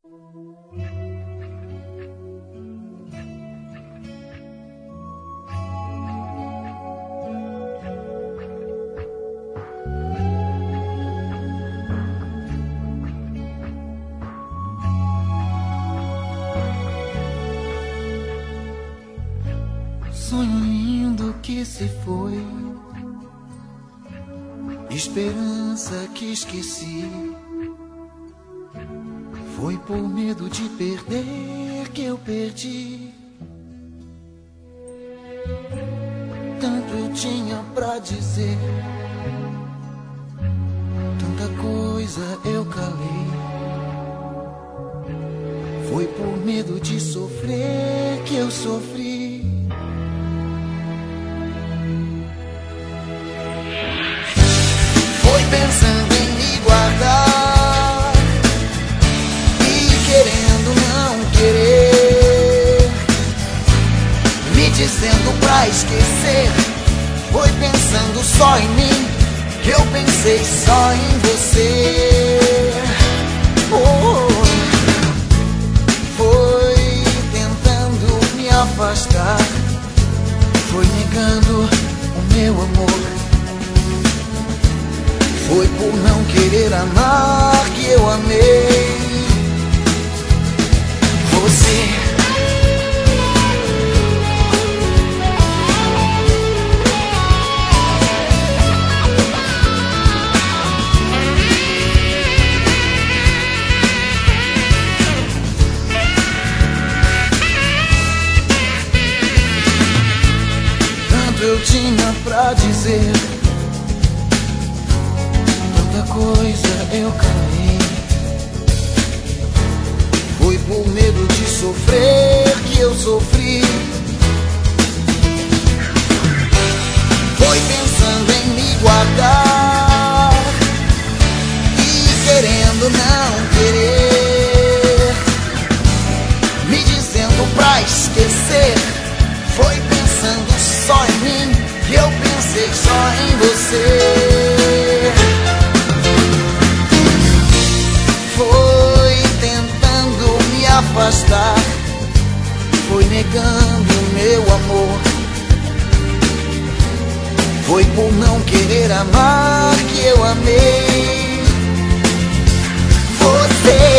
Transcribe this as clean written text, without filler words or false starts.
Sonho lindo que se foi, esperança que esqueci. Foi por medo de perder que eu perdi. Tanto eu tinha pra dizer, tanta coisa eu calei. Foi por medo de sofrer que eu sofri. Foi pensando em me guardar e querendo não querer, me dizendo pra esquecer. Foi pensando só em mim que eu pensei só em você. Foi tentando me afastar, foi negando o meu amor. Foi por não querer amar que eu amei você. Tanto eu tinha pra dizer, coisa eu calei. Foi por medo de sofrer que eu sofri. Foi pensando em me guardar e querendo não querer, me dizendo pra esquecer. Foi pensando só em mim que eu pensei só em você. Afastar, foi negando meu amor. Foi por não querer amar que eu amei você.